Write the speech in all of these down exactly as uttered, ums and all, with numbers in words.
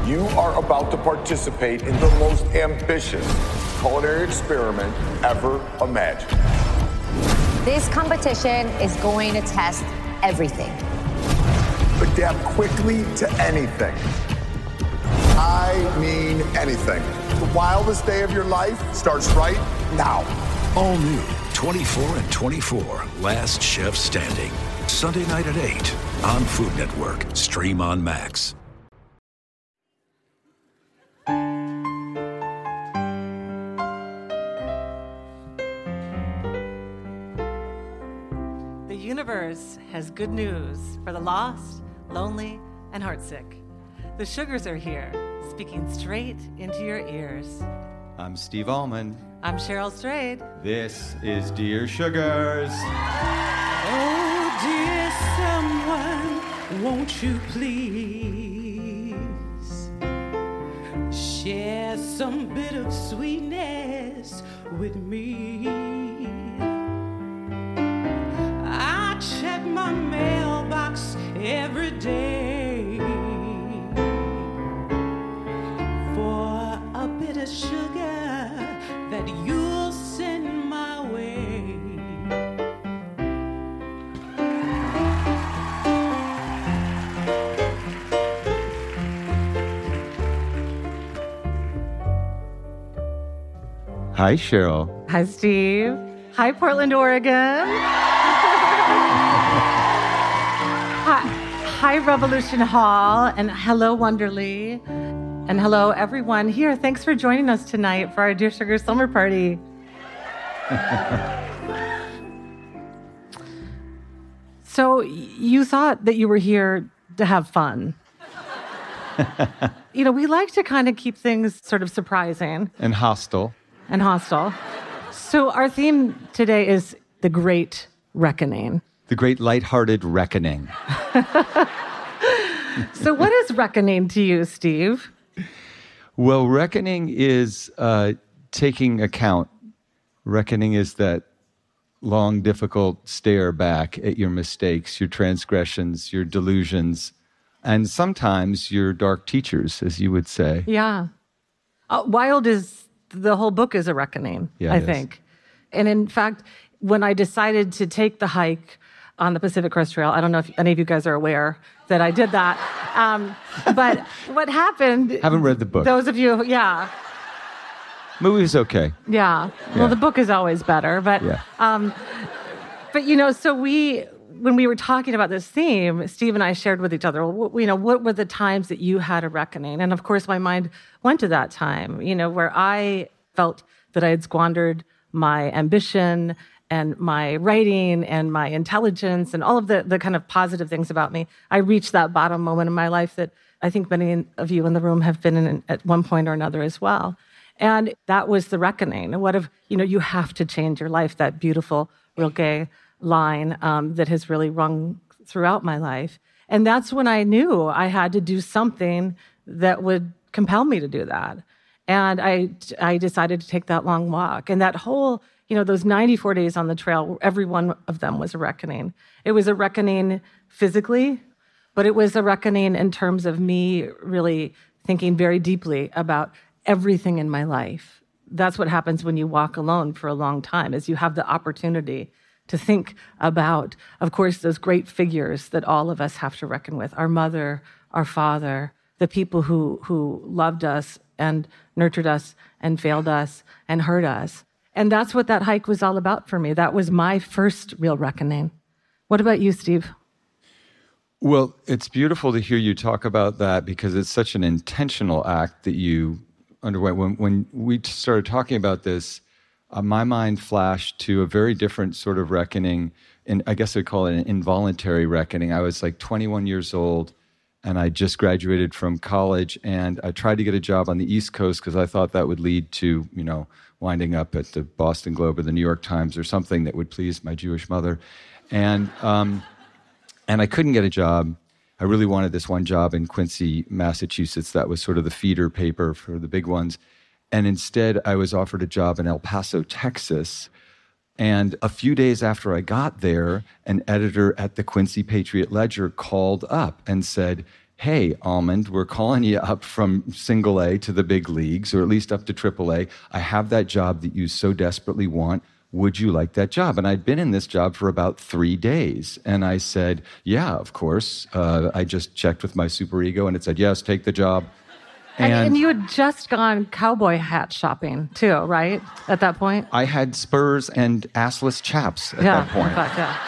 You are about to participate in the most ambitious culinary experiment ever imagined. This competition is going to test everything. Adapt quickly to anything. I mean anything. The wildest day of your life starts right now. All new twenty-four and twenty-four, Last Chef Standing. Sunday night at eight on Food Network. Stream on Max. The universe has good news for the lost, lonely, and heartsick. The Sugars are here, speaking straight into your ears. I'm Steve Allman. I'm Cheryl Strayed. This is Dear Sugars. Oh, dear someone, won't you please share some bit of sweetness with me? I check my mailbox every day for a bit of sugar that you'll send my way. Hi, Cheryl. Hi, Steve. Hi, Portland, Oregon. hi, hi, Revolution Hall. And hello, Wonderly. And hello, everyone here. Thanks for joining us tonight for our Dear Sugar Summer Party. So you thought that you were here to have fun. You know, we like to kind of keep things sort of surprising. And hostile. And hostile. So our theme today is the Great Reckoning. The Great Lighthearted Reckoning. So what is reckoning to you, Steve? Well, reckoning is uh, taking account. Reckoning is that long, difficult stare back at your mistakes, your transgressions, your delusions, and sometimes your dark teachers, as you would say. Yeah. Uh, Wild is, the whole book is a reckoning, yeah, I it think. Is. And in fact, when I decided to take the hike on the Pacific Crest Trail, I don't know if any of you guys are aware that I did that. Um, but what happened... Haven't read the book. Those of you, yeah. Movie's okay. Yeah. Yeah. Well, the book is always better. But, yeah. um, but you know, so we, when we were talking about this theme, Steve and I shared with each other, well, you know, what were the times that you had a reckoning? And of course, my mind went to that time, you know, where I felt that I had squandered my ambition and my writing and my intelligence and all of the, the kind of positive things about me. I reached that bottom moment in my life that I think many of you in the room have been in at one point or another as well. And that was the reckoning. What if, you know, you have to change your life, that beautiful Rilke line um, that has really rung throughout my life. And that's when I knew I had to do something that would compel me to do that. And I, I decided to take that long walk. And that whole, you know, those ninety-four days on the trail, every one of them was a reckoning. It was a reckoning physically, but it was a reckoning in terms of me really thinking very deeply about everything in my life. That's what happens when you walk alone for a long time, is you have the opportunity to think about, of course, those great figures that all of us have to reckon with, our mother, our father, the people who, who loved us and nurtured us and failed us and hurt us. And that's what that hike was all about for me. That was my first real reckoning. What about you, Steve? Well, it's beautiful to hear you talk about that because it's such an intentional act that you underwent. When, when we started talking about this, uh, my mind flashed to a very different sort of reckoning, and I guess I'd call it an involuntary reckoning. I was like twenty-one years old, and I just graduated from college, and I tried to get a job on the East Coast because I thought that would lead to, you know, winding up at the Boston Globe or the New York Times or something that would please my Jewish mother. And um, and I couldn't get a job. I really wanted this one job in Quincy, Massachusetts. That was sort of the feeder paper for the big ones. And instead, I was offered a job in El Paso, Texas. And a few days after I got there, an editor at the Quincy Patriot Ledger called up and said, hey, Almond, we're calling you up from single A to the big leagues, or at least up to triple A. I have that job that you so desperately want. Would you like that job? And I'd been in this job for about three days. And I said, yeah, of course. Uh, I just checked with my superego, and it said, yes, take the job. And, and, and you had just gone cowboy hat shopping, too, right? At that point? I had spurs and assless chaps at yeah, that point. In fact, yeah.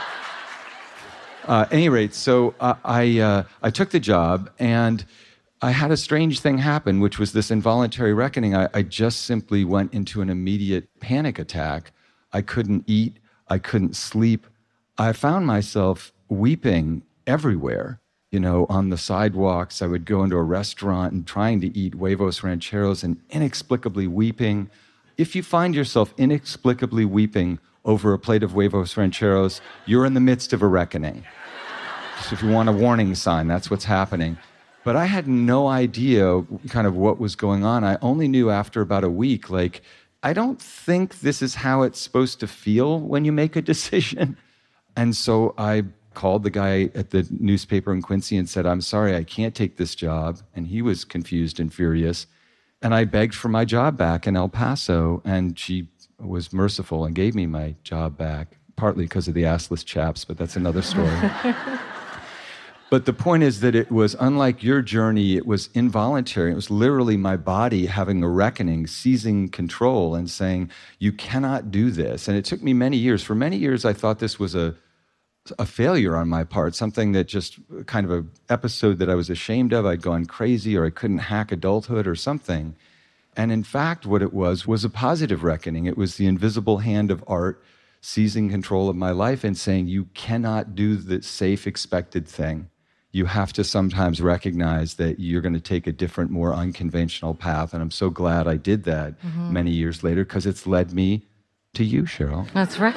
Uh, at any rate, so uh, I uh, I took the job, and I had a strange thing happen, which was this involuntary reckoning. I, I just simply went into an immediate panic attack. I couldn't eat. I couldn't sleep. I found myself weeping everywhere, you know, on the sidewalks. I would go into a restaurant and trying to eat huevos rancheros and inexplicably weeping. If you find yourself inexplicably weeping over a plate of huevos rancheros, you're in the midst of a reckoning. So if you want a warning sign, that's what's happening. But I had no idea kind of what was going on. I only knew after about a week, like, I don't think this is how it's supposed to feel when you make a decision. And so I called the guy at the newspaper in Quincy and said, I'm sorry, I can't take this job. And he was confused and furious. And I begged for my job back in El Paso, and she was merciful and gave me my job back, partly because of the assless chaps, but that's another story. But the point is that it was unlike your journey. It was involuntary. It was literally my body having a reckoning, seizing control and saying, you cannot do this. And it took me many years. For many years, I thought this was a, a failure on my part, something that just kind of an episode that I was ashamed of. I'd gone crazy, or I couldn't hack adulthood or something. And in fact, what it was was a positive reckoning. It was the invisible hand of art seizing control of my life and saying, you cannot do the safe, expected thing. You have to sometimes recognize that you're going to take a different, more unconventional path. And I'm so glad I did that mm-hmm. many years later, because it's led me to you, Cheryl. That's right.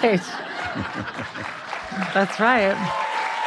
That's right.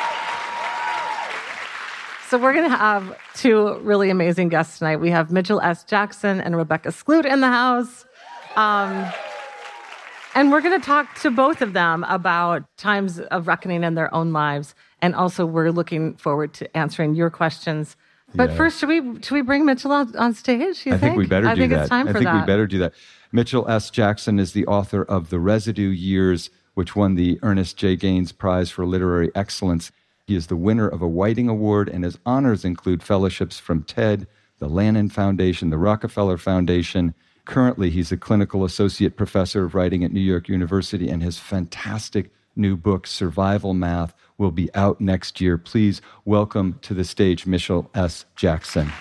So we're going to have two really amazing guests tonight. We have Mitchell S. Jackson and Rebecca Skloot in the house. Um, and we're going to talk to both of them about times of reckoning in their own lives. And also, we're looking forward to answering your questions. But yeah. first, should we should we bring Mitchell on, on stage, you I think? think we better I do think that. It's time I for think that. we better do that. Mitchell S. Jackson is the author of The Residue Years, which won the Ernest J. Gaines Prize for Literary Excellence. He is the winner of a Whiting Award, and his honors include fellowships from TED, the Lannan Foundation, the Rockefeller Foundation. Currently, he's a clinical associate professor of writing at New York University, and his fantastic new book, Survival Math, will be out next year. Please welcome to the stage Mitchell S. Jackson.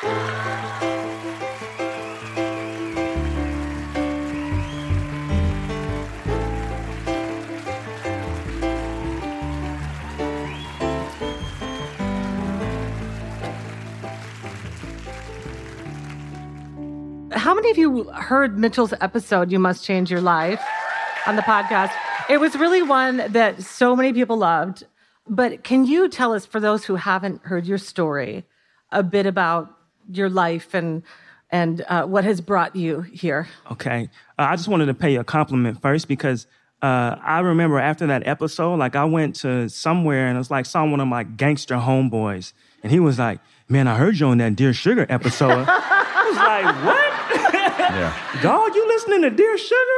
How many of you heard Mitchell's episode, You Must Change Your Life, on the podcast? It was really one that so many people loved. But can you tell us, for those who haven't heard your story, a bit about your life and and uh, what has brought you here? Okay. Uh, I just wanted to pay you a compliment first, because uh, I remember after that episode, like I went to somewhere and it was like saw one of my gangster homeboys. And he was like, man, I heard you on that Dear Sugar episode. I was like, what? Yeah. Dog, you listening to Dear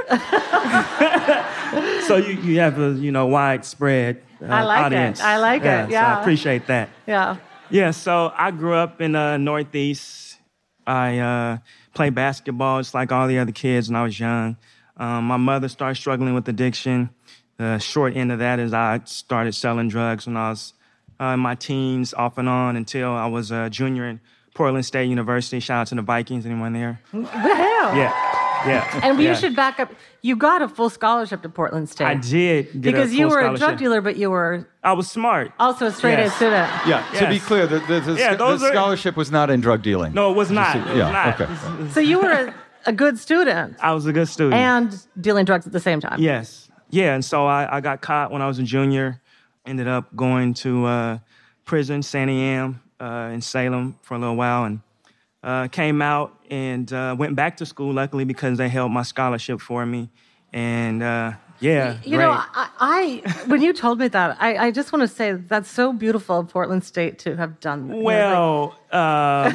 Sugar? So you, you have a, you know, widespread uh, I like audience. it. I like yeah, it. Yeah. So I appreciate that. Yeah. Yeah, so I grew up in the Northeast. I uh, played basketball just like all the other kids when I was young. Um, my mother started struggling with addiction. The short end of that is I started selling drugs when I was uh, in my teens, off and on, until I was a junior in Portland State University. Shout out to the Vikings. Anyone there? The hell? Yeah. Yeah. And yeah. you should back up. You got a full scholarship to Portland State. I did get because a full you were scholarship. a drug dealer, but you were I was smart. Also a straight yes. A student. Yeah, yes. to be clear, the, the, the, yeah, the are, scholarship was not in drug dealing. No, it was not. Just, it was yeah, not. okay. So you were a, a good student. I was a good student. And dealing drugs at the same time. Yes. Yeah, and so I, I got caught when I was a junior. Ended up going to uh, prison, Sandy Am, uh, in Salem for a little while, and uh, came out and uh, went back to school, luckily, because they held my scholarship for me. And uh, Yeah, You great. know, I, I when you told me that, I, I just want to say that's so beautiful of Portland State to have done that. Well, uh,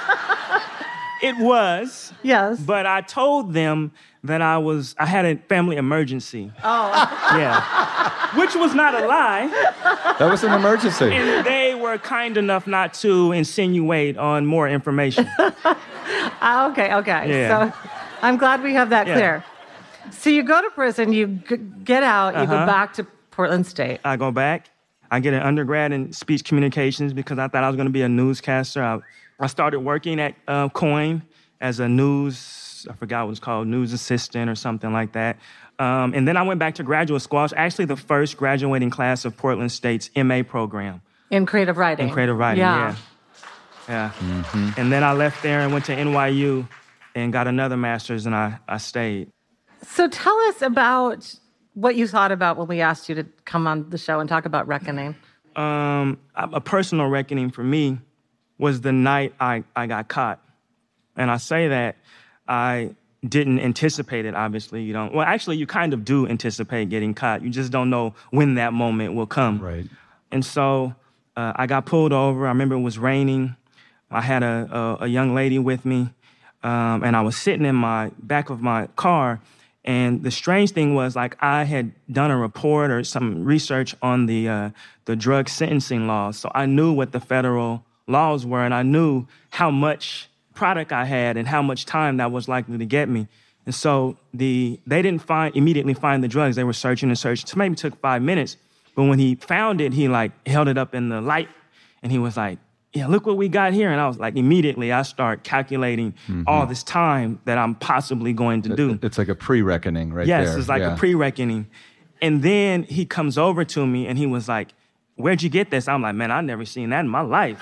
it was. Yes. But I told them that I was, I had a family emergency. Oh. Yeah. Which was not a lie. That was an emergency. And they were kind enough not to insinuate on more information. Ah, okay, okay. Yeah. So I'm glad we have that Yeah. clear. So you go to prison, you g- get out, you Uh-huh. go back to Portland State. I go back. I get an undergrad in speech communications because I thought I was going to be a newscaster. I, I started working at uh, Coin as a news, I forgot what it's called, news assistant or something like that. Um, and then I went back to graduate school. I was actually the first graduating class of Portland State's M A program. In creative writing. In creative writing, Yeah. yeah. Yeah. Mm-hmm. And then I left there and went to N Y U and got another master's, and I, I stayed. So tell us about what you thought about when we asked you to come on the show and talk about Reckoning. Um, a a personal reckoning for me was the night I, I got caught. And I say that I didn't anticipate it, obviously. You don't. Well, actually, you kind of do anticipate getting caught. You just don't know when that moment will come. Right. And so uh, I got pulled over. I remember it was raining. I had a, a, a young lady with me, um, and I was sitting in my back of my car. And the strange thing was, like, I had done a report or some research on the uh, the drug sentencing laws. So I knew what the federal laws were, and I knew how much product I had and how much time that was likely to get me. And so the they didn't find immediately find the drugs. They were searching and searching. So maybe took five minutes. But when he found it, he like held it up in the light, and he was like, yeah, look what we got here. And I was like, immediately I start calculating mm-hmm. all this time that I'm possibly going to do. It's like a pre-reckoning right yes, there. Yes, it's like yeah. a pre-reckoning. And then he comes over to me and he was like, where'd you get this? I'm like, man, I've never seen that in my life.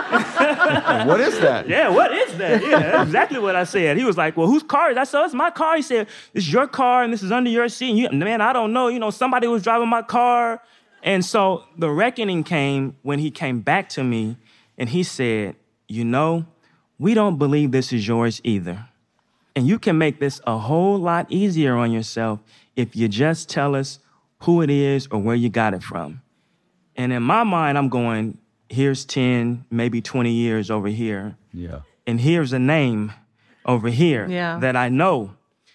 What is that? Yeah, what is that? Yeah, that's exactly what I said. He was like, well, whose car is that? So it's my car. He said, it's your car and this is under your seat. And you, man, I don't know. You know, somebody was driving my car. And so the reckoning came when he came back to me. And he said, you know, we don't believe this is yours either. And you can make this a whole lot easier on yourself if you just tell us who it is or where you got it from. And in my mind, I'm going, here's ten, maybe twenty years over here. Yeah. And here's a name over here yeah. that I know.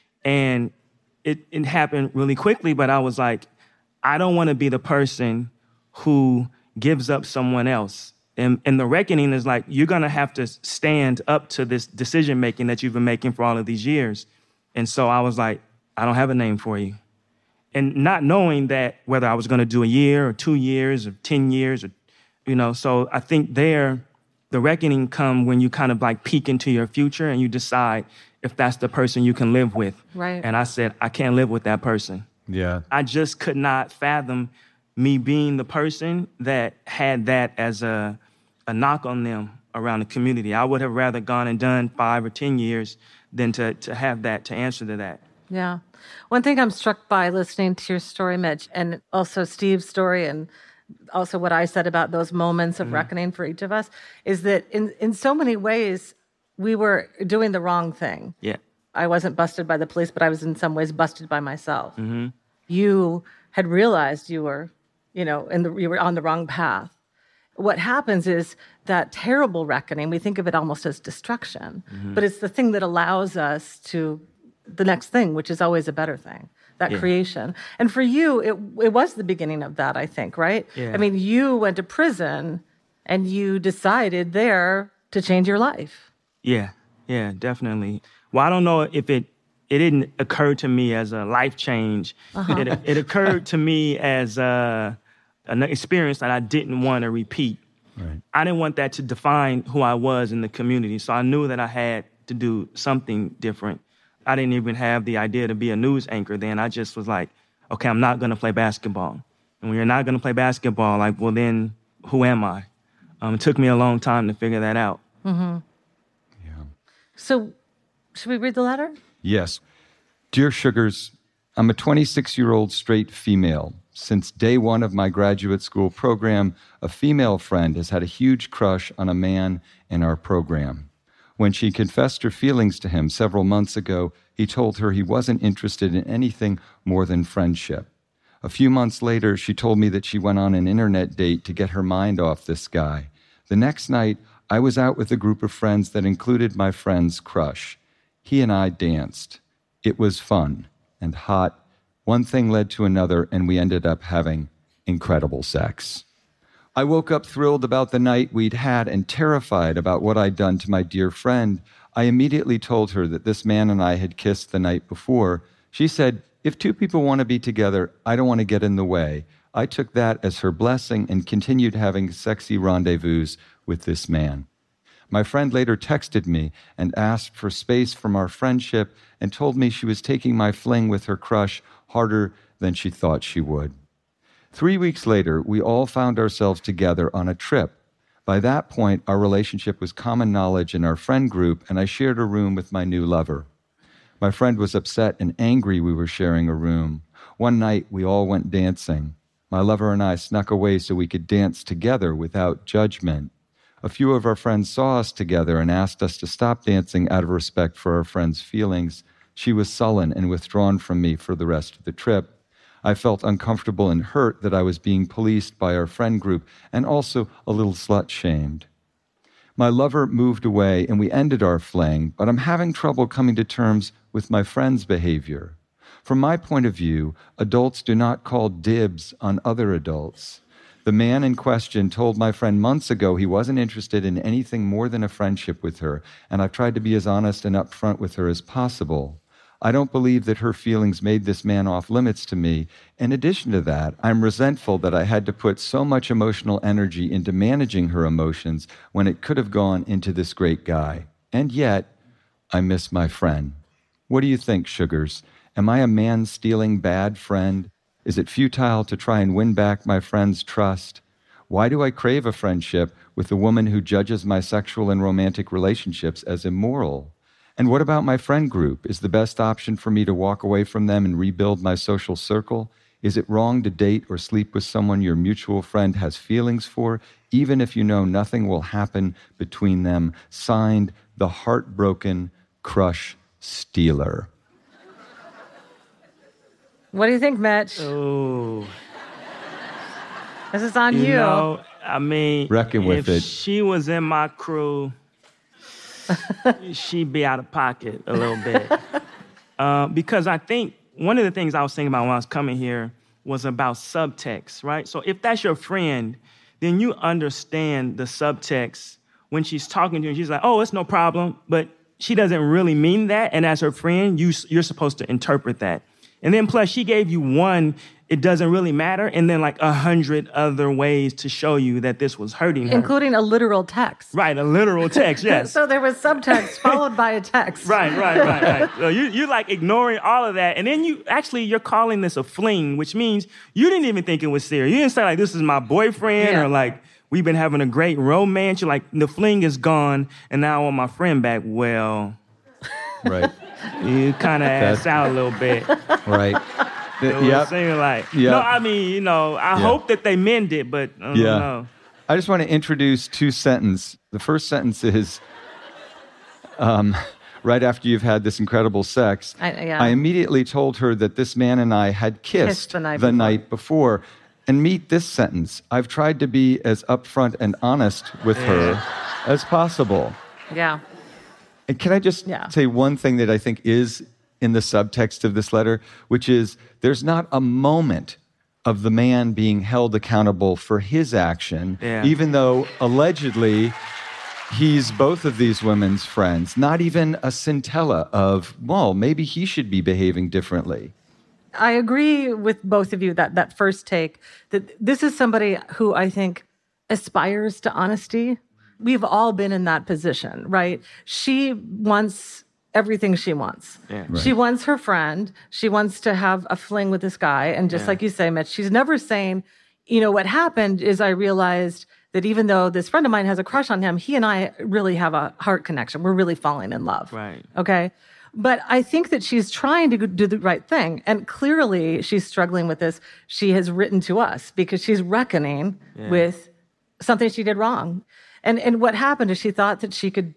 And it, it happened really quickly, but I was like, I don't want to be the person who gives up someone else. And, and the reckoning is like, you're going to have to stand up to this decision-making that you've been making for all of these years. And so I was like, I don't have a name for you. And not knowing that whether I was going to do a year or two years or ten years, or, you know, so I think there, the reckoning come when you kind of like peek into your future and you decide if that's the person you can live with. Right. And I said, I can't live with that person. Yeah. I just could not fathom me being the person that had that as a, a knock on them around the community. I would have rather gone and done five or ten years than to, to have that, to answer to that. Yeah. One thing I'm struck by listening to your story, Mitch, and also Steve's story, and also what I said about those moments of mm-hmm. reckoning for each of us, is that in, in so many ways, we were doing the wrong thing. Yeah. I wasn't busted by the police, but I was in some ways busted by myself. Mm-hmm. You had realized you were, you know, in the, you were on the wrong path. What happens is that terrible reckoning, we think of it almost as destruction, mm-hmm. but it's the thing that allows us to the next thing, which is always a better thing, that yeah. creation. And for you, it it was the beginning of that, I think, right? Yeah. I mean, you went to prison and you decided there to change your life. Yeah, yeah, definitely. Well, I don't know if it it didn't occur to me as a life change. Uh-huh. It, it occurred to me as a, an experience that I didn't want to repeat. Right. I didn't want that to define who I was in the community, so I knew that I had to do something different. I didn't even have the idea to be a news anchor then. I just was like, okay, I'm not going to play basketball. And when you're not going to play basketball, like, well, then who am I? Um, it took me a long time to figure that out. Mm-hmm. Yeah. So should we read the letter? Yes. Dear Sugars, I'm a twenty-six-year-old straight female. Since day one of my graduate school program, a female friend has had a huge crush on a man in our program. When she confessed her feelings to him several months ago, he told her he wasn't interested in anything more than friendship. A few months later, she told me that she went on an internet date to get her mind off this guy. The next night, I was out with a group of friends that included my friend's crush. He and I danced. It was fun and hot. One thing led to another, and we ended up having incredible sex. I woke up thrilled about the night we'd had and terrified about what I'd done to my dear friend. I immediately told her that this man and I had kissed the night before. She said, if two people want to be together, I don't want to get in the way. I took that as her blessing and continued having sexy rendezvous with this man. My friend later texted me and asked for space from our friendship and told me she was taking my fling with her crush harder than she thought she would. Three weeks later, we all found ourselves together on a trip. By that point, our relationship was common knowledge in our friend group, and I shared a room with my new lover. My friend was upset and angry we were sharing a room. One night, we all went dancing. My lover and I snuck away so we could dance together without judgment. A few of our friends saw us together and asked us to stop dancing out of respect for our friend's feelings. She was sullen and withdrawn from me for the rest of the trip. I felt uncomfortable and hurt that I was being policed by our friend group and also a little slut-shamed. My lover moved away and we ended our fling, but I'm having trouble coming to terms with my friend's behavior. From my point of view, adults do not call dibs on other adults. The man in question told my friend months ago he wasn't interested in anything more than a friendship with her, and I've tried to be as honest and upfront with her as possible. I don't believe that her feelings made this man off limits to me. In addition to that, I'm resentful that I had to put so much emotional energy into managing her emotions when it could have gone into this great guy. And yet, I miss my friend. What do you think, Sugars? Am I a man-stealing bad friend? Is it futile to try and win back my friend's trust? Why do I crave a friendship with a woman who judges my sexual and romantic relationships as immoral? And what about my friend group? Is the best option for me to walk away from them and rebuild my social circle? Is it wrong to date or sleep with someone your mutual friend has feelings for, even if you know nothing will happen between them? Signed, the heartbroken crush stealer. What do you think, Mitch? Oh. This is on you. You know, I mean, Reckon with if it. she was in my crew, she'd be out of pocket a little bit. uh, because I think one of the things I was thinking about when I was coming here was about subtext, right? So if that's your friend, then you understand the subtext when she's talking to you and she's like, oh, it's no problem, but she doesn't really mean that. And as her friend, you, you're supposed to interpret that. And then plus she gave you one, it doesn't really matter, and then like a hundred other ways to show you that this was hurting her. Including a literal text. Right, a literal text, yes. So there was subtext followed by a text. Right, right, right, right. So you, you're like ignoring all of that, and then you, actually, you're calling this a fling, which means you didn't even think it was serious. You didn't say like, this is my boyfriend, Yeah. or like, we've been having a great romance. You're like, the fling is gone, and now I want my friend back. Well, Right. you kind of ass out a little bit. Right. You know what Yep. I'm saying? Like, Yep. no, I mean, you know, I Yeah. hope that they mend it, but I don't Yeah. know. I just want to introduce two sentences. The first sentence is, um, right after you've had this incredible sex, I- yeah. I immediately told her that this man and I had kissed, Kissed the night the before. night before. And meet this sentence. I've tried to be as upfront and honest with her as possible. Yeah. And can I just Yeah. say one thing that I think is in the subtext of this letter, which is there's not a moment of the man being held accountable for his action, Yeah. even though allegedly he's both of these women's friends. Not even a scintilla of, well, maybe he should be behaving differently. I agree with both of you that that first take, that this is somebody who I think aspires to honesty. We've all been in that position, right? She wants everything she wants. Yeah. She wants her friend. She wants to have a fling with this guy. And just Yeah. like you say, Mitch, she's never saying, you know, what happened is I realized that even though this friend of mine has a crush on him, he and I really have a heart connection. We're really falling in love. Right. Okay. But I think that she's trying to do the right thing. And clearly she's struggling with this. She has written to us because she's reckoning Yeah. with something she did wrong. And and what happened is she thought that she could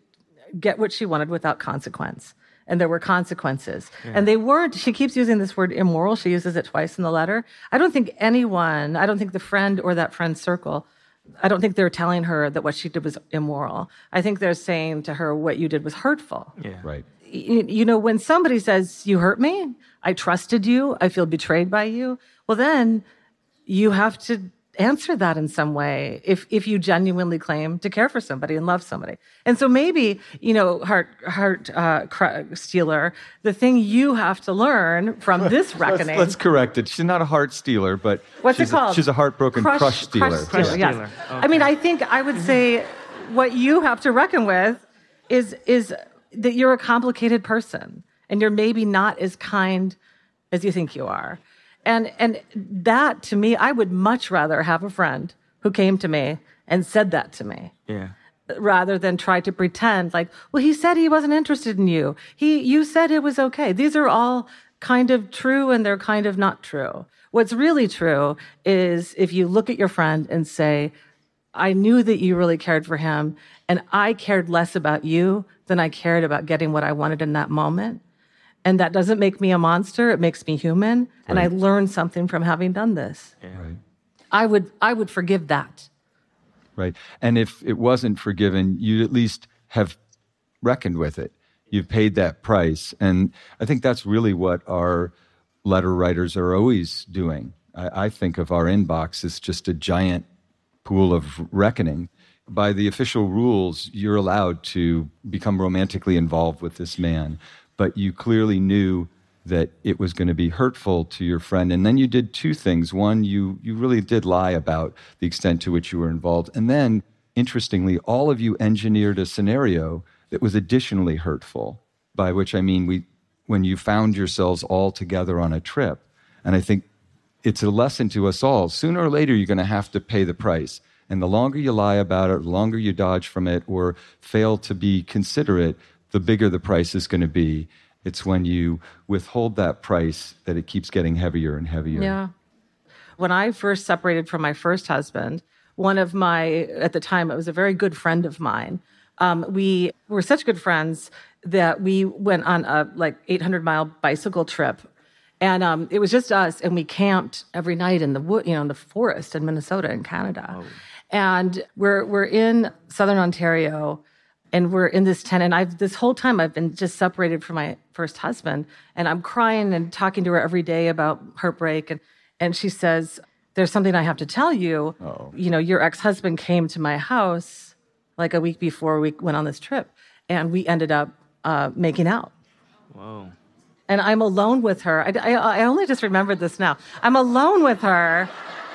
get what she wanted without consequence. And there were consequences. Yeah. And they weren't, she keeps using this word immoral. She uses it twice in the letter. I don't think anyone, I don't think the friend or that friend's circle, I don't think they're telling her that what she did was immoral. I think they're saying to her, what you did was hurtful. Yeah. Right. You, you know, when somebody says, you hurt me, I trusted you, I feel betrayed by you, well, then you have to answer that in some way if if you genuinely claim to care for somebody and love somebody. And so maybe, you know, heart heart uh, cr- stealer, the thing you have to learn from this reckoning. Let's, let's correct it. She's not a heart stealer, but what's she's it called? A, she's a heartbroken crush, crush stealer. Crush stealer, crush yes. stealer. Okay. I mean, I think I would say what you have to reckon with is is that you're a complicated person and you're maybe not as kind as you think you are. And and that, to me, I would much rather have a friend who came to me and said that to me. Yeah. Rather than try to pretend like, well, he said he wasn't interested in you. He, you said it was okay. These are all kind of true and they're kind of not true. What's really true is if you look at your friend and say, I knew that you really cared for him and I cared less about you than I cared about getting what I wanted in that moment. And that doesn't make me a monster. It makes me human. Right. And I learned something from having done this. Yeah. Right. I would I would forgive that. Right. And if it wasn't forgiven, you'd at least have reckoned with it. You've paid that price. And I think that's really what our letter writers are always doing. I, I think of our inbox as just a giant pool of reckoning. By the official rules, you're allowed to become romantically involved with this man. But you clearly knew that it was going to be hurtful to your friend. And then you did two things. One, you you really did lie about the extent to which you were involved. And then, interestingly, all of you engineered a scenario that was additionally hurtful, by which I mean we when you found yourselves all together on a trip. And I think it's a lesson to us all. Sooner or later, you're going to have to pay the price. And the longer you lie about it, the longer you dodge from it or fail to be considerate, the bigger the price is going to be. It's when you withhold that price that it keeps getting heavier and heavier. Yeah. When I first separated from my first husband, one of my, at the time, it was a very good friend of mine. Um, we were such good friends that we went on a like eight hundred mile bicycle trip. And um, it was just us, and we camped every night in the wood, you know, in the forest in Minnesota and Canada. Oh. And we're we're in Southern Ontario. And we're in this tent, and I've this whole time I've been just separated from my first husband, and I'm crying and talking to her every day about heartbreak, and and she says, "There's something I have to tell you. Oh. You know, your ex-husband came to my house like a week before we went on this trip, and we ended up uh, making out." Whoa! And I'm alone with her. I, I, I only just remembered this now. I'm alone with her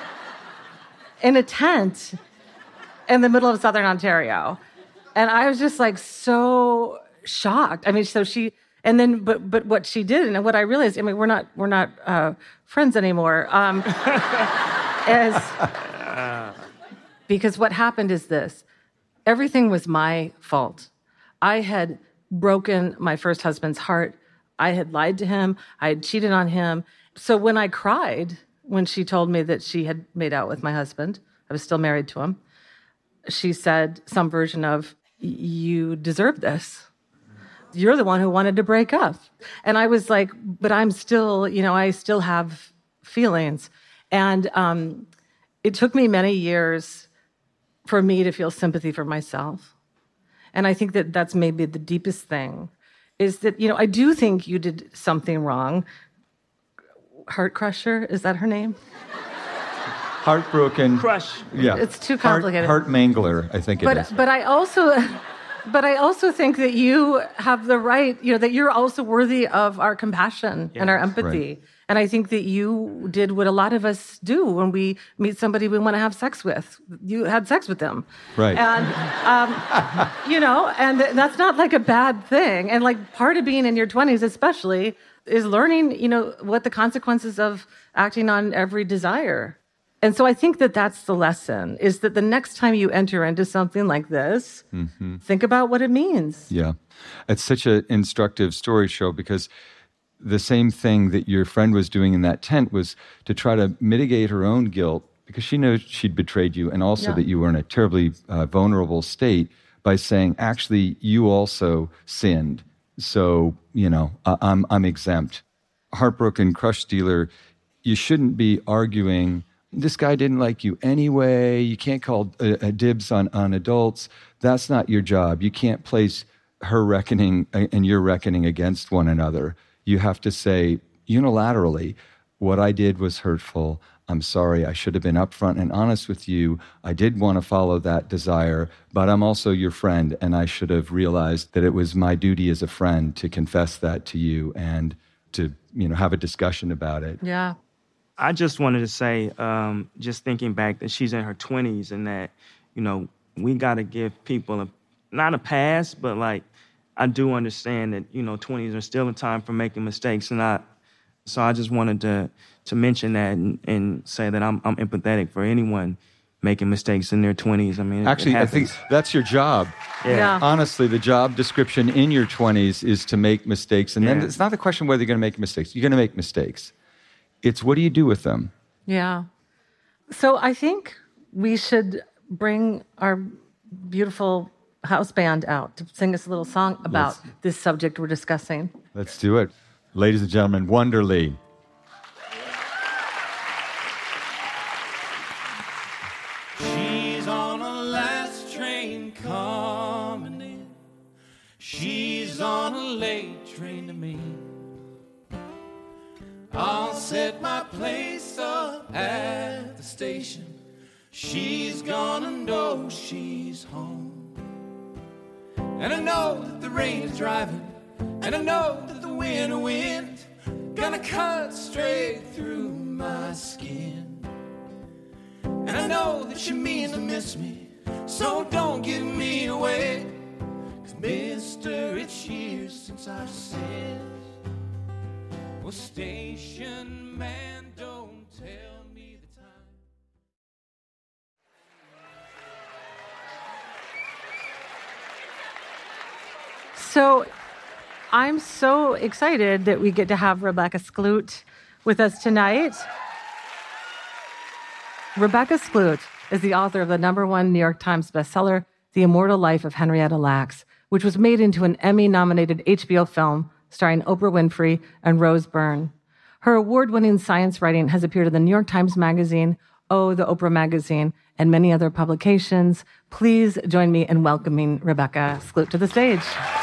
in a tent in the middle of Southern Ontario. And I was just like so shocked. I mean, so she, and then, but but what she did, and what I realized, I mean, we're not we're not uh, friends anymore. Um, is because what happened is this: everything was my fault. I had broken my first husband's heart. I had lied to him. I had cheated on him. So when I cried when she told me that she had made out with my husband, I was still married to him. She said some version of, you deserve this. You're the one who wanted to break up. And I was like, but I'm still, you know, I still have feelings. And um, it took me many years for me to feel sympathy for myself. And I think that that's maybe the deepest thing, is that, you know, I do think you did something wrong. Heart Crusher, is that her name? Heartbroken. Crush. Yeah. It's too complicated. Heart, heart Mangler, I think it but, is. But I also, but I also think that you have the right, you know, that you're also worthy of our compassion yes. and our empathy. Right. And I think that you did what a lot of us do when we meet somebody we want to have sex with. You had sex with them. Right. And, um, you know, and that's not like a bad thing. And like part of being in your twenties especially is learning, you know, what the consequences of acting on every desire. And so I think that that's the lesson, is that the next time you enter into something like this, mm-hmm. think about what it means. Yeah. It's such an instructive story show, because the same thing that your friend was doing in that tent was to try to mitigate her own guilt, because she knows she'd betrayed you, and also yeah. that you were in a terribly uh, vulnerable state, by saying, actually, you also sinned. So, you know, uh, I'm, I'm exempt. Heartbroken crush dealer, you shouldn't be arguing, this guy didn't like you anyway. You can't call uh, uh, dibs on, on adults. That's not your job. You can't place her reckoning and your reckoning against one another. You have to say unilaterally, what I did was hurtful. I'm sorry. I should have been upfront and honest with you. I did want to follow that desire, but I'm also your friend, and I should have realized that it was my duty as a friend to confess that to you and to, you know, have a discussion about it. Yeah. I just wanted to say, um, just thinking back that she's in her twenties and that, you know, we got to give people a, not a pass, but like, I do understand that, you know, twenties are still a time for making mistakes. And I, so I just wanted to, to mention that and, and say that I'm, I'm empathetic for anyone making mistakes in their twenties. I mean, actually, I think that's your job. Yeah. Yeah. Honestly, the job description in your twenties is to make mistakes. And then Yeah. it's not the question whether you're going to make mistakes. You're going to make mistakes. It's what do you do with them? Yeah. So I think we should bring our beautiful house band out to sing us a little song about Let's- this subject we're discussing. Let's do it. Ladies and gentlemen, Wonderly. She's on a last train coming in. She's on a late train to me. I'll set my place up at the station. She's gonna know she's home. And I know that the rain is driving, and I know that the winter wind gonna cut straight through my skin. And I know that she means to miss me, so don't give me away. 'Cause mister, it's years since I've said, well, station man, don't tell me the time. So I'm so excited that we get to have Rebecca Skloot with us tonight. Rebecca Skloot is the author of the number one New York Times bestseller, The Immortal Life of Henrietta Lacks, which was made into an Emmy-nominated H B O film starring Oprah Winfrey and Rose Byrne. Her award-winning science writing has appeared in the New York Times Magazine, Oh, the Oprah Magazine, and many other publications. Please join me in welcoming Rebecca Skloot to the stage.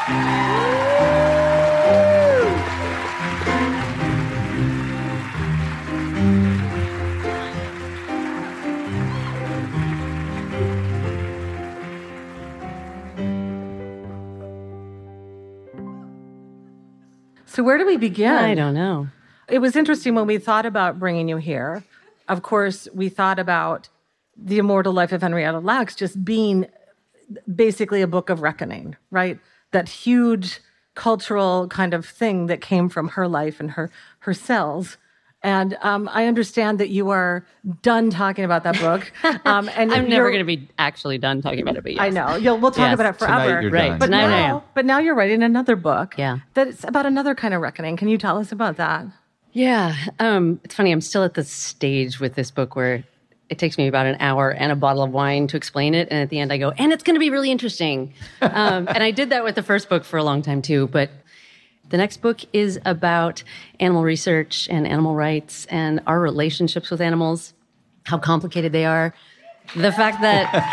So where do we begin? I don't know. It was interesting when we thought about bringing you here. Of course, we thought about The Immortal Life of Henrietta Lacks just being basically a book of reckoning, right? That huge cultural kind of thing that came from her life and her, her cells. And um, I understand that you are done talking about that book. Um, and I'm you're- never going to be actually done talking about it, but yes. I know. You'll, we'll talk Yes. about it Tonight forever. you're Right. done. But Tonight I now, am. but now you're writing another book. Yeah. That's about another kind of reckoning. Can you tell us about that? Yeah. Um, it's funny. I'm still at the stage with this book where it takes me about an hour and a bottle of wine to explain it. And at the end I go, and it's going to be really interesting. Um, and I did that with the first book for a long time too. But the next book is about animal research and animal rights and our relationships with animals, how complicated they are. The fact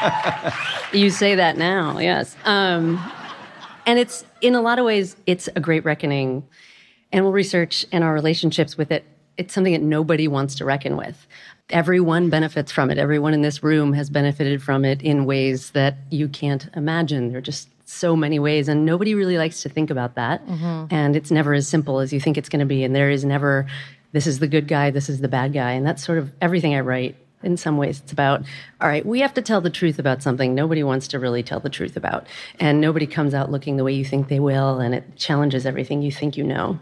that you say that now, yes. Um, and it's, in a lot of ways, it's a great reckoning. Animal research and our relationships with it, it's something that nobody wants to reckon with. Everyone benefits from it. Everyone in this room has benefited from it in ways that you can't imagine. There are just so many ways, and nobody really likes to think about that. Mm-hmm. And it's never as simple as you think it's going to be. And there is never, this is the good guy, this is the bad guy. And that's sort of everything I write. In some ways, it's about, all right, we have to tell the truth about something nobody wants to really tell the truth about. And nobody comes out looking the way you think they will, and it challenges everything you think you know.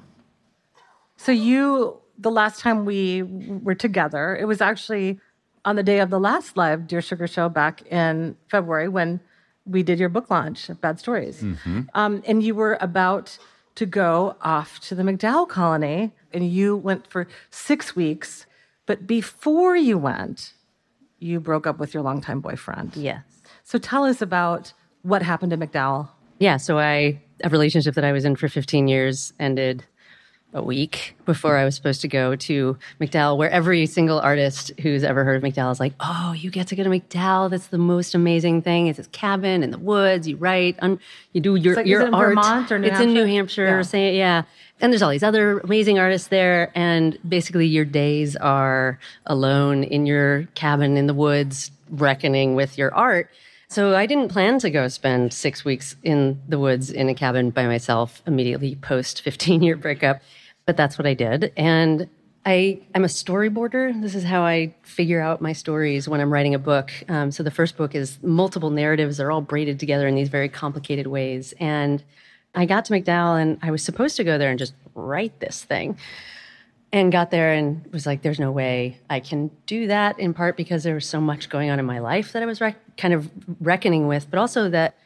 So you, the last time we were together, it was actually on the day of the last live Dear Sugar show back in February when we did your book launch of Bad Stories. Mm-hmm. Um, and you were about to go off to the MacDowell colony, and you went for six weeks. But before you went, you broke up with your longtime boyfriend. Yes. So tell us about what happened to MacDowell? Yeah, so I a relationship that I was in for fifteen years ended a week before I was supposed to go to MacDowell, where every single artist who's ever heard of MacDowell is like, oh, you get to go to MacDowell. That's the most amazing thing. It's this cabin in the woods. You write, un- you do your, like, your is it in art. Vermont or New it's Hampshire? in New Hampshire. Yeah. Say, yeah. And there's all these other amazing artists there. And basically your days are alone in your cabin in the woods, reckoning with your art. So I didn't plan to go spend six weeks in the woods in a cabin by myself immediately post fifteen-year breakup. But that's what I did. And I, I'm a storyboarder. This is how I figure out my stories when I'm writing a book. Um, so the first book is multiple narratives. They're all braided together in these very complicated ways. And I got to MacDowell, and I was supposed to go there and just write this thing. And got there and was like, there's no way I can do that, in part because there was so much going on in my life that I was rec- kind of reckoning with, but also that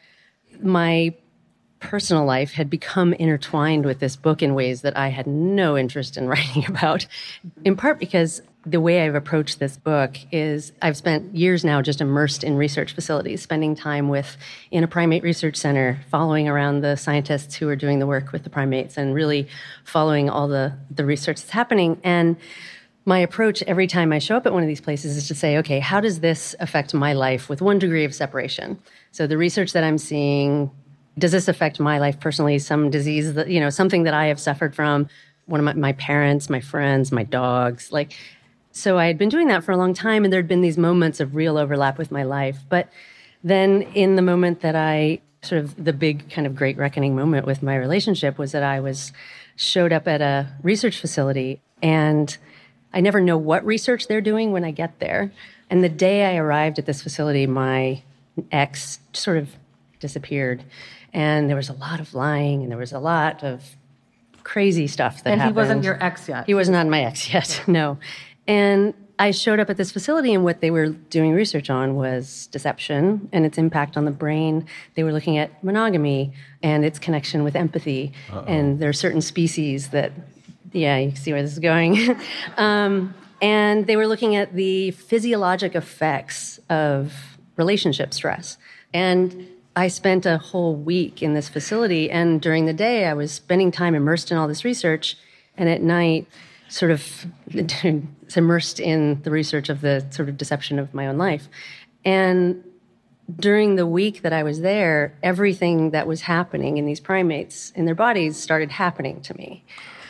my personal life had become intertwined with this book in ways that I had no interest in writing about, in part because the way I've approached this book is I've spent years now just immersed in research facilities, spending time with in a primate research center, following around the scientists who are doing the work with the primates and really following all the, the research that's happening. And my approach every time I show up at one of these places is to say, okay, how does this affect my life with one degree of separation? So the research that I'm seeing, does this affect my life personally? Some disease that, you know, something that I have suffered from, one of my, my parents, my friends, my dogs, like, so I had been doing that for a long time, and there had been these moments of real overlap with my life. But then in the moment that I, sort of the big kind of great reckoning moment with my relationship was that I was showed up at a research facility, and I never know what research they're doing when I get there. And the day I arrived at this facility, my ex sort of disappeared. And there was a lot of lying, and there was a lot of crazy stuff that and happened. And he wasn't your ex yet? He was not my ex yet, no. And I showed up at this facility, and what they were doing research on was deception and its impact on the brain. They were looking at monogamy and its connection with empathy. Uh-oh. And there are certain species that, yeah, you see where this is going. um, and they were looking at the physiologic effects of relationship stress. And I spent a whole week in this facility, and during the day I was spending time immersed in all this research, and at night sort of immersed in the research of the sort of deception of my own life. And during the week that I was there, everything that was happening in these primates in their bodies started happening to me.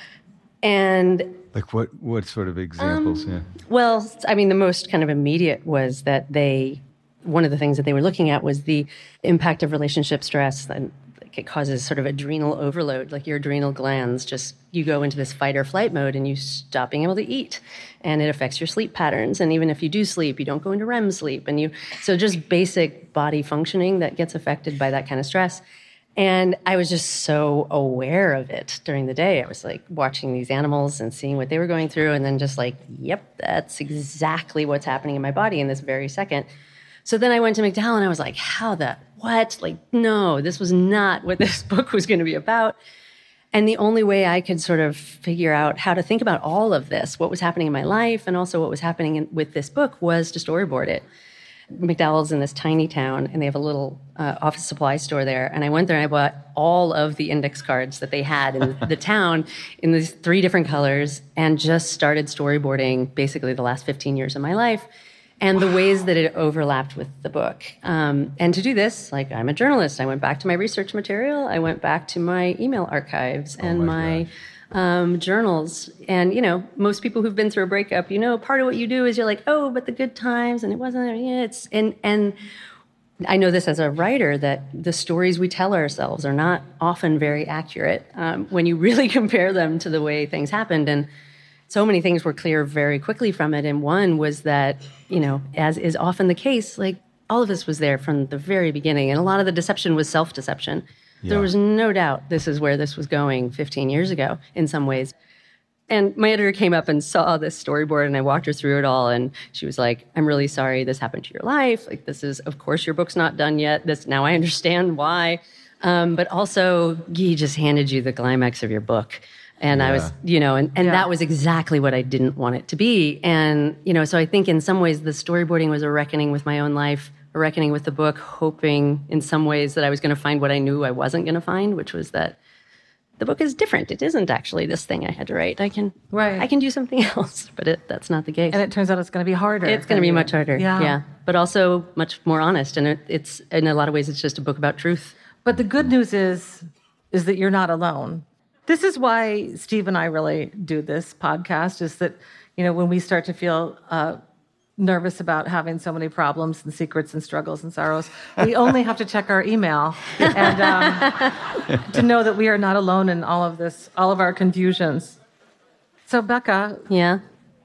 And like what, what sort of examples? Um, yeah. Well, I mean, the most kind of immediate was that they, one of the things that they were looking at was the impact of relationship stress. And like, it causes sort of adrenal overload, like your adrenal glands just, you go into this fight or flight mode and you stop being able to eat. And it affects your sleep patterns. And even if you do sleep, you don't go into R E M sleep. And you, so just basic body functioning that gets affected by that kind of stress. And I was just so aware of it during the day. I was like watching these animals and seeing what they were going through, and then just like, yep, that's exactly what's happening in my body in this very second. So then I went to MacDowell, and I was like, how the, what? Like, no, this was not what this book was going to be about. And the only way I could sort of figure out how to think about all of this, what was happening in my life and also what was happening in, with this book, was to storyboard it. MacDowell's in this tiny town, and they have a little uh, office supply store there. And I went there and I bought all of the index cards that they had in the town in these three different colors, and just started storyboarding basically the last fifteen years of my life and wow. the ways that it overlapped with the book. Um, and to do this, like, I'm a journalist. I went back to my research material. I went back to my email archives and oh my, my Um, journals. And, you know, most people who've been through a breakup, you know, part of what you do is you're like, oh, but the good times, and it wasn't, yeah, it's, and, and I know this as a writer, that the stories we tell ourselves are not often very accurate um, when you really compare them to the way things happened. And so many things were clear very quickly from it. And one was that, you know, as is often the case, like, all of this was there from the very beginning. And a lot of the deception was self-deception. Yeah. There was no doubt this is where this was going fifteen years ago in some ways. And my editor came up and saw this storyboard, and I walked her through it all. And she was like, I'm really sorry this happened to your life. Like, this is, of course, your book's not done yet. This, now I understand why. Um, but also, he just handed you the climax of your book. And yeah. I was, you know, and, and yeah. that was exactly what I didn't want it to be. And, you know, so I think in some ways the storyboarding was a reckoning with my own life a reckoning with the book, hoping in some ways that I was going to find what I knew I wasn't going to find, which was that the book is different. It isn't actually this thing I had to write. I can right. I can do something else, but it, that's not the case. And it turns out it's going to be harder. It's going to be you. much harder, yeah. yeah. But also much more honest. And it, it's, in a lot of ways, it's just a book about truth. But the good news is, is that you're not alone. This is why Steve and I really do this podcast, is that, you know, when we start to feel uh, nervous about having so many problems and secrets and struggles and sorrows, we only have to check our email and um, to know that we are not alone in all of this, all of our confusions. So, Becca. Yeah.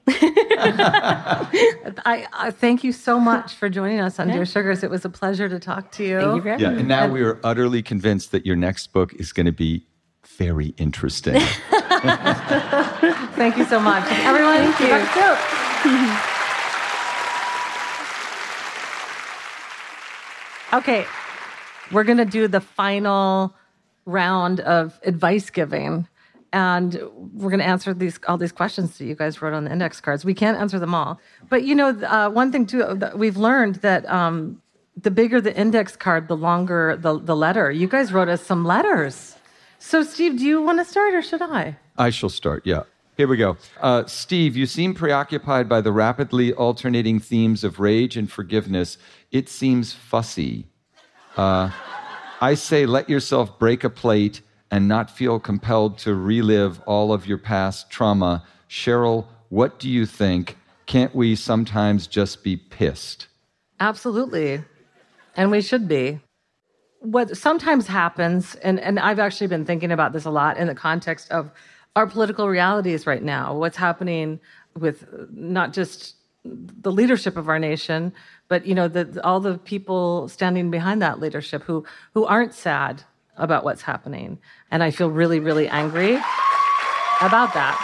I, I thank you so much for joining us on yeah. Dear Sugars. It was a pleasure to talk to you. Thank you for having yeah, me. And now we are utterly convinced that your next book is going to be very interesting. Thank you so much. Everyone, thank you. Okay, we're going to do the final round of advice giving. And we're going to answer these all these questions that you guys wrote on the index cards. We can't answer them all. But, you know, uh, one thing, too, that we've learned that um, the bigger the index card, the longer the, the letter. You guys wrote us some letters. So, Steve, do you want to start or should I? I shall start, yeah. Here we go. Uh, Steve, you seem preoccupied by the rapidly alternating themes of rage and forgiveness. It seems fussy. Uh, I say let yourself break a plate and not feel compelled to relive all of your past trauma. Cheryl, what do you think? Can't we sometimes just be pissed? Absolutely. And we should be. What sometimes happens, and, and I've actually been thinking about this a lot in the context of our political realities right now, what's happening with not just the leadership of our nation, but you know, the, all the people standing behind that leadership who who aren't sad about what's happening. And I feel really, really angry about that.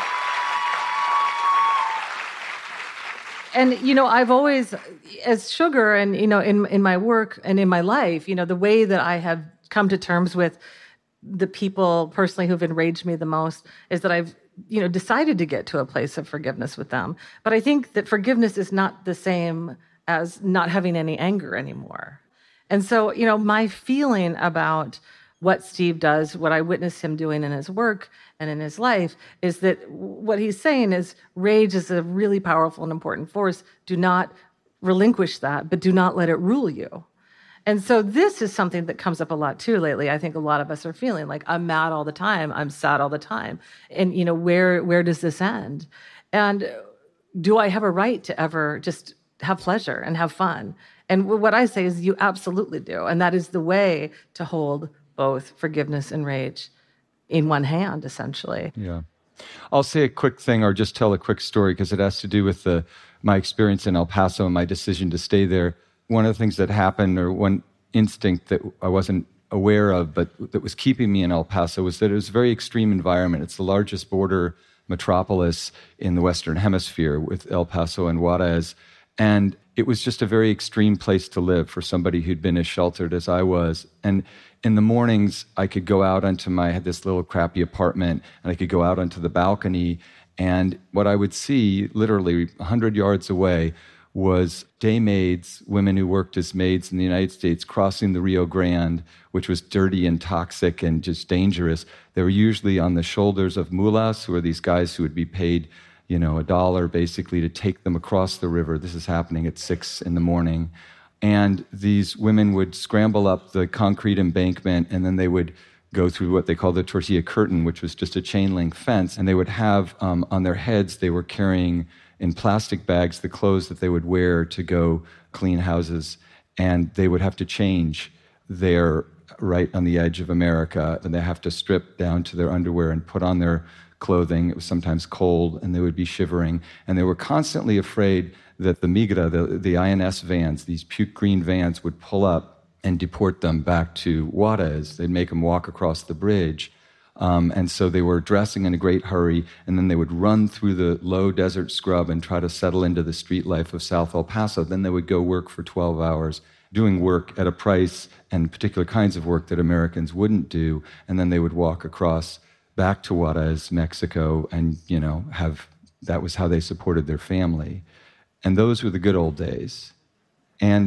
And, you know, I've always, as Sugar and, you know, in, in my work and in my life, you know, the way that I have come to terms with the people personally who've enraged me the most is that I've, you know, decided to get to a place of forgiveness with them. But I think that forgiveness is not the same as not having any anger anymore. And so, you know, my feeling about what Steve does, what I witness him doing in his work and in his life, is that what he's saying is rage is a really powerful and important force. Do not relinquish that, but do not let it rule you. And so this is something that comes up a lot too lately. I think a lot of us are feeling like I'm mad all the time, I'm sad all the time. And you know, where where does this end? And do I have a right to ever just have pleasure and have fun? And what I say is you absolutely do. And that is the way to hold both forgiveness and rage in one hand, essentially. Yeah. I'll say a quick thing or just tell a quick story because it has to do with the, my experience in El Paso and my decision to stay there. One of the things that happened, or one instinct that I wasn't aware of, but that was keeping me in El Paso, was that it was a very extreme environment. It's the largest border metropolis in the Western Hemisphere with El Paso and Juarez. And it was just a very extreme place to live for somebody who'd been as sheltered as I was. And in the mornings, I could go out onto my, I had this little crappy apartment, and I could go out onto the balcony, and what I would see, literally one hundred yards away, was day maids, women who worked as maids in the United States, crossing the Rio Grande, which was dirty and toxic and just dangerous. They were usually on the shoulders of mulas, who are these guys who would be paid, you know, a dollar basically to take them across the river. This is happening at six in the morning. And these women would scramble up the concrete embankment, and then they would go through what they call the tortilla curtain, which was just a chain link fence. And they would have um, on their heads, they were carrying in plastic bags the clothes that they would wear to go clean houses. And they would have to change there right on the edge of America. And they have to strip down to their underwear and put on their clothing. It was sometimes cold, and they would be shivering. And they were constantly afraid that the migra, the, the I N S vans, these puke green vans, would pull up and deport them back to Juarez. They'd make them walk across the bridge. Um, and so they were dressing in a great hurry, and then they would run through the low desert scrub and try to settle into the street life of South El Paso. Then they would go work for twelve hours, doing work at a price and particular kinds of work that Americans wouldn't do. And then they would walk across back to Juarez, Mexico, and, you know, have, that was how they supported their family. And those were the good old days. And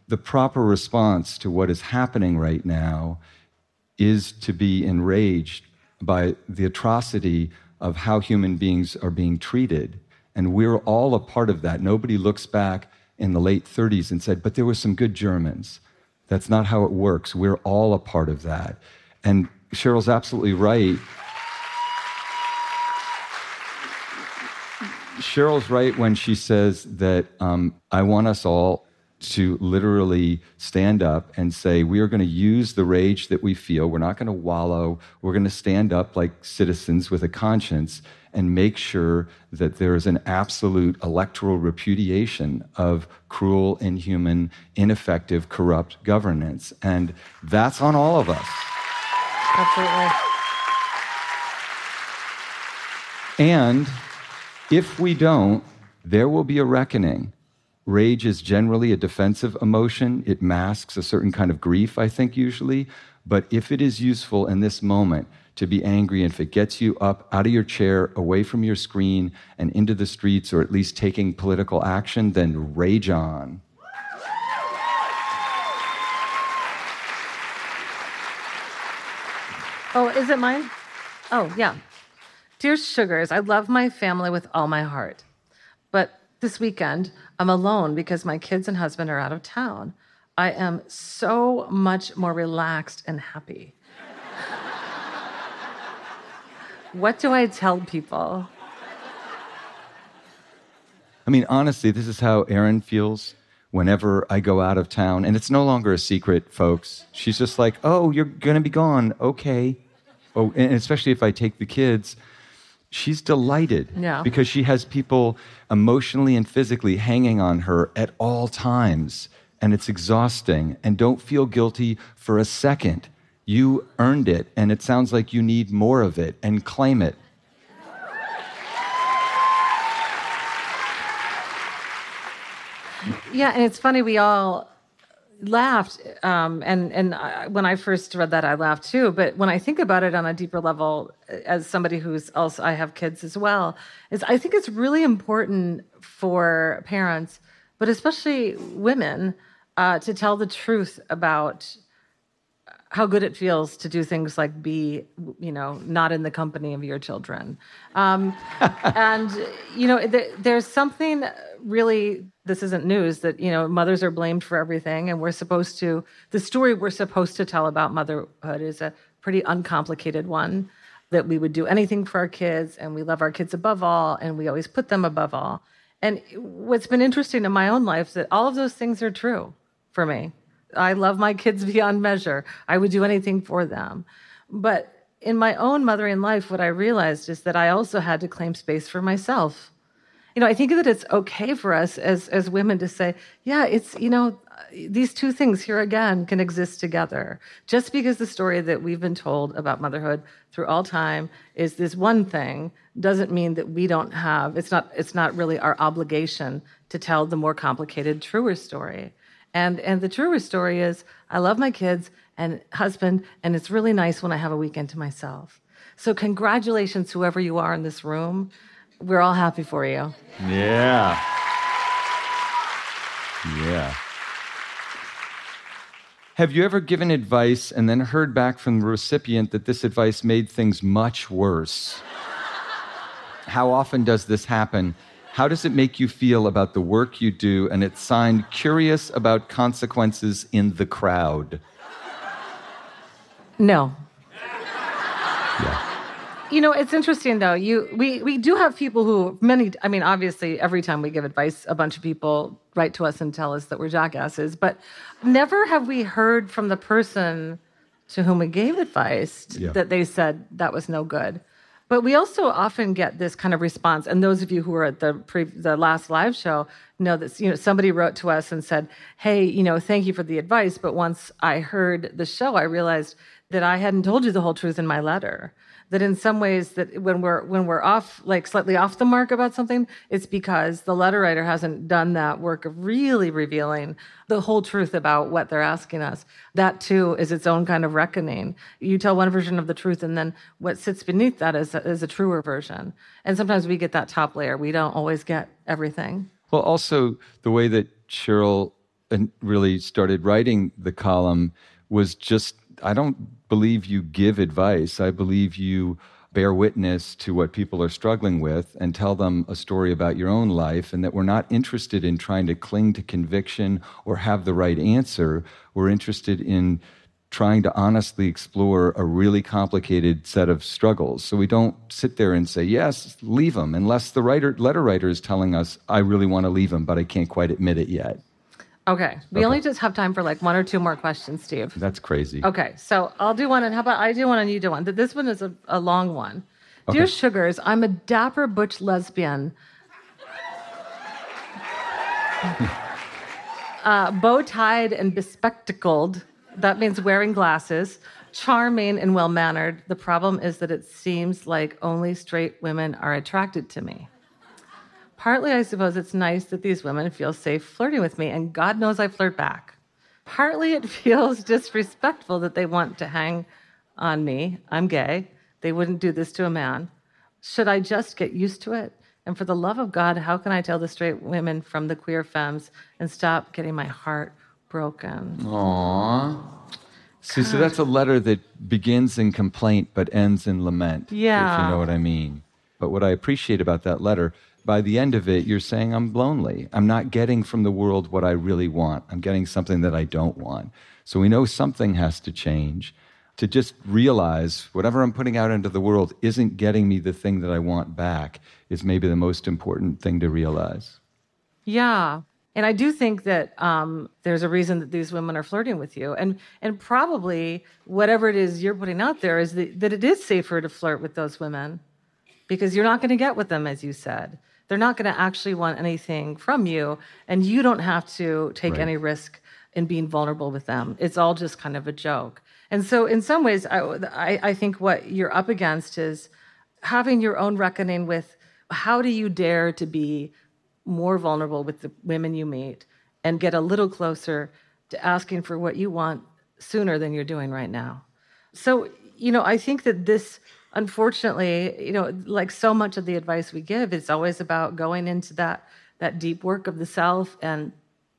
the proper response to what is happening right now is to be enraged by the atrocity of how human beings are being treated. And we're all a part of that. Nobody looks back in the late thirties and said, but there were some good Germans. That's not how it works. We're all a part of that. And Cheryl's absolutely right. Cheryl's right when she says that um, I want us all to literally stand up and say, we are going to use the rage that we feel. We're not going to wallow. We're going to stand up like citizens with a conscience and make sure that there is an absolute electoral repudiation of cruel, inhuman, ineffective, corrupt governance. And that's on all of us. Absolutely. And if we don't, there will be a reckoning. Rage is generally a defensive emotion. It masks a certain kind of grief, I think, usually. But if it is useful in this moment to be angry, and if it gets you up out of your chair, away from your screen, and into the streets, or at least taking political action, then rage on. Oh, is it mine? Oh, yeah. Dear Sugars, I love my family with all my heart. But this weekend, I'm alone because my kids and husband are out of town. I am so much more relaxed and happy. What do I tell people? I mean, honestly, this is how Erin feels whenever I go out of town. And it's no longer a secret, folks. She's just like, oh, you're going to be gone. Okay. Oh, and especially if I take the kids. She's delighted yeah. because she has people emotionally and physically hanging on her at all times. And it's exhausting. And don't feel guilty for a second. You earned it, and it sounds like you need more of it, and claim it. Yeah, and it's funny, we all laughed, um, and, and I, when I first read that, I laughed too, but when I think about it on a deeper level, as somebody who's also, I have kids as well, is I think it's really important for parents, but especially women, uh, to tell the truth about how good it feels to do things like be, you know, not in the company of your children. Um, and, you know, th- there's something really, this isn't news, that, you know, mothers are blamed for everything, and we're supposed to, the story we're supposed to tell about motherhood is a pretty uncomplicated one, that we would do anything for our kids, and we love our kids above all, and we always put them above all. And what's been interesting in my own life is that all of those things are true for me. I love my kids beyond measure. I would do anything for them. But in my own mothering life, what I realized is that I also had to claim space for myself. You know, I think that it's okay for us as, as women to say, yeah, it's, you know, these two things here again can exist together. Just because the story that we've been told about motherhood through all time is this one thing doesn't mean that we don't have, it's not, it's not really our obligation to tell the more complicated, truer story. And and the truer story is, I love my kids and husband, and it's really nice when I have a weekend to myself. So congratulations, whoever you are in this room. We're all happy for you. Yeah. Yeah. Have you ever given advice and then heard back from the recipient that this advice made things much worse? How often does this happen? How does it make you feel about the work you do? And it's signed, curious about consequences in the crowd. No. Yeah. You know, it's interesting, though. You, we, we do have people who, many, I mean, obviously, every time we give advice, a bunch of people write to us and tell us that we're jackasses. But never have we heard from the person to whom we gave advice Yeah. that they said that was no good. But we also often get this kind of response, and those of you who were at the pre- the last live show know that, you know, somebody wrote to us and said, hey, you know, thank you for the advice, but once I heard the show, I realized that I hadn't told you the whole truth in my letter. That in some ways, that when we're when we're off, like slightly off the mark about something, it's because the letter writer hasn't done that work of really revealing the whole truth about what they're asking us. That too is its own kind of reckoning. You tell one version of the truth, and then what sits beneath that is a, is a truer version. And sometimes we get that top layer. We don't always get everything. Well, also the way that Cheryl and really started writing the column was just, I don't believe you give advice. I believe you bear witness to what people are struggling with and tell them a story about your own life, and that we're not interested in trying to cling to conviction or have the right answer. We're interested in trying to honestly explore a really complicated set of struggles. So we don't sit there and say, yes, leave them, unless the writer, letter writer is telling us, I really want to leave them, but I can't quite admit it yet. Okay. We Okay. only just have time for like one or two more questions, Steve. That's crazy. Okay. So I'll do one, and how about I do one and you do one? This one is a, a long one. Okay. Dear Sugars, I'm a dapper butch lesbian. uh, bow-tied and bespectacled. That means wearing glasses. Charming and well-mannered. The problem is that it seems like only straight women are attracted to me. Partly, I suppose it's nice that these women feel safe flirting with me, and God knows I flirt back. Partly, it feels disrespectful that they want to hang on me. I'm gay. They wouldn't do this to a man. Should I just get used to it? And for the love of God, how can I tell the straight women from the queer femmes and stop getting my heart broken? Aww. See, so that's a letter that begins in complaint but ends in lament, Yeah. if you know what I mean. But what I appreciate about that letter, by the end of it, you're saying, I'm lonely. I'm not getting from the world what I really want. I'm getting something that I don't want. So we know something has to change. To just realize whatever I'm putting out into the world isn't getting me the thing that I want back is maybe the most important thing to realize. Yeah. And I do think that um, there's a reason that these women are flirting with you. And and probably whatever it is you're putting out there is that, that it is safer to flirt with those women because you're not going to get with them, as you said. They're not going to actually want anything from you, and you don't have to take Right. any risk in being vulnerable with them. It's all just kind of a joke. And so in some ways, I, I, I think what you're up against is having your own reckoning with how do you dare to be more vulnerable with the women you meet and get a little closer to asking for what you want sooner than you're doing right now. So, you know, I think that this, unfortunately, you know, like so much of the advice we give, it's always about going into that that deep work of the self and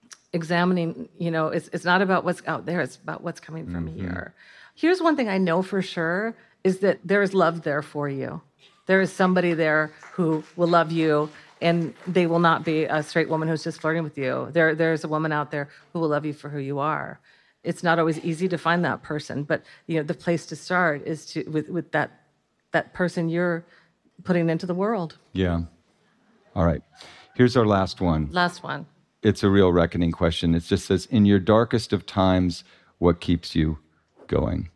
examining, you know, it's it's not about what's out there, it's about what's coming from Mm-hmm. here. Here's one thing I know for sure is that there is love there for you. There is somebody there who will love you, and they will not be a straight woman who's just flirting with you. There, there's a woman out there who will love you for who you are. It's not always easy to find that person, but you know, the place to start is to with, with that that person you're putting into the world. Yeah. All right. Here's our last one. Last one. It's a real reckoning question. It just says, in your darkest of times, what keeps you going?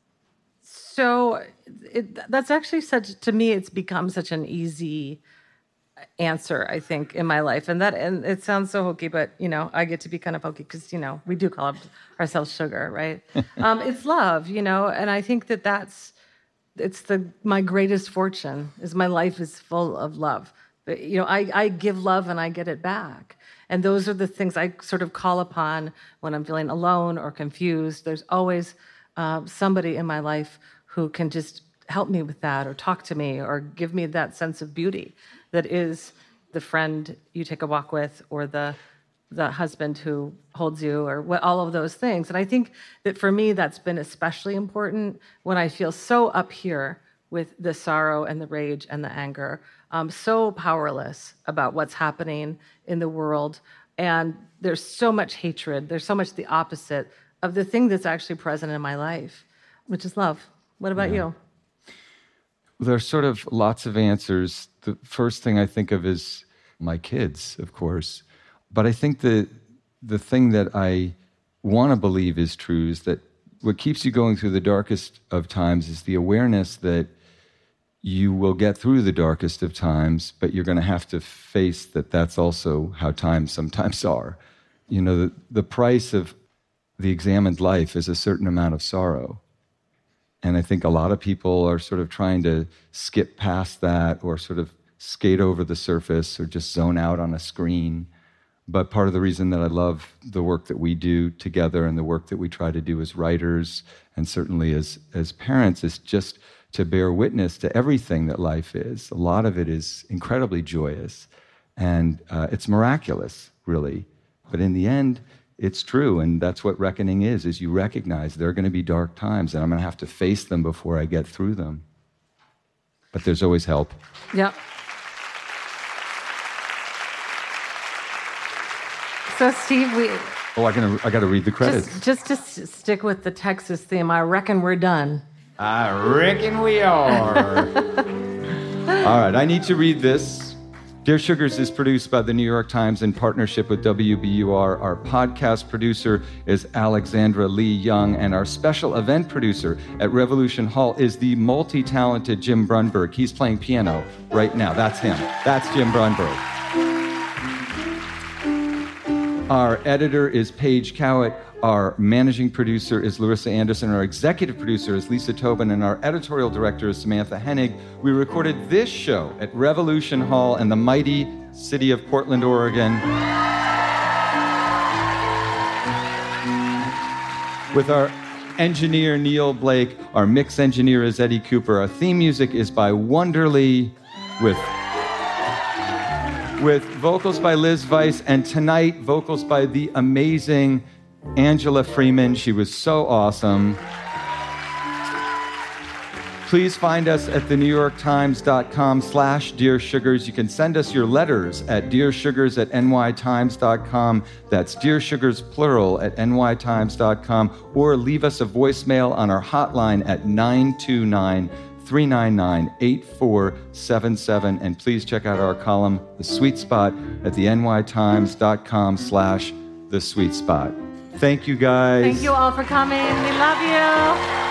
So it, that's actually such, to me, it's become such an easy answer, I think, in my life. And that, and it sounds so hokey, but, you know, I get to be kind of hokey because, you know, we do call ourselves sugar, right? um, it's love, you know, and I think that that's, it's the, my greatest fortune is my life is full of love. But, you know, I, I give love and I get it back. And those are the things I sort of call upon when I'm feeling alone or confused. There's always uh, somebody in my life who can just help me with that or talk to me or give me that sense of beauty that is the friend you take a walk with or the the husband who holds you or what, all of those things. And I think that for me, that's been especially important when I feel so up here with the sorrow and the rage and the anger, um, so powerless about what's happening in the world. And there's so much hatred. There's so much the opposite of the thing that's actually present in my life, which is love. What about Yeah. you? There's sort of lots of answers. The first thing I think of is my kids, of course. But I think the the thing that I want to believe is true is that what keeps you going through the darkest of times is the awareness that you will get through the darkest of times, but you're going to have to face that that's also how times sometimes are. You know, the, the price of the examined life is a certain amount of sorrow. And I think a lot of people are sort of trying to skip past that or sort of skate over the surface or just zone out on a screen. But part of the reason that I love the work that we do together and the work that we try to do as writers and certainly as, as parents is just to bear witness to everything that life is. A lot of it is incredibly joyous and uh, it's miraculous, really. But in the end, it's true, and that's what reckoning is, is you recognize there are going to be dark times, and I'm going to have to face them before I get through them. But there's always help. Yep. So, Steve, we... Oh, I gotta, I gotta read the credits. Just, just to stick with the Texas theme, I reckon we're done. I reckon we are. All right, I need to read this. Dear Sugars is produced by the New York Times in partnership with W B U R. Our podcast producer is Alexandra Lee Young, and our special event producer at Revolution Hall is the multi-talented Jim Brunberg. He's playing piano right now. That's him. That's Jim Brunberg. Our editor is Paige Cowett. Our managing producer is Larissa Anderson. Our executive producer is Lisa Tobin. And our editorial director is Samantha Hennig. We recorded this show at Revolution Hall in the mighty city of Portland, Oregon, with our engineer, Neil Blake. Our mix engineer is Eddie Cooper. Our theme music is by Wonderly, with... with vocals by Liz Weiss, and tonight, vocals by the amazing Angela Freeman. She was so awesome. Please find us at the New York Times dot com slash Dear Sugars. You can send us your letters at dearsugars at N Y Times dot com. That's Dear Sugars, plural, at N Y Times dot com. Or leave us a voicemail on our hotline at nine two nine, three nine nine, eight four seven seven. And please check out our column, The Sweet Spot, at the N Y Times dot com slash The Sweet Spot. Thank you, guys. Thank you all for coming. We love you.